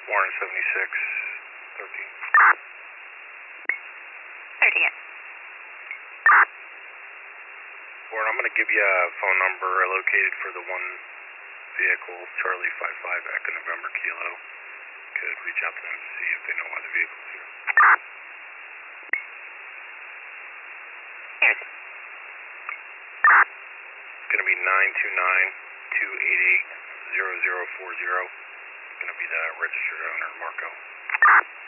Warren 7613. 13 it. Warren, I'm going to give you a phone number located for the one vehicle, Charlie 55 Echo November Kilo. Could reach out to them to see if they know why the vehicle's here. Here's It's going to be 929-288-0040. It's going to be the registered owner, Marco.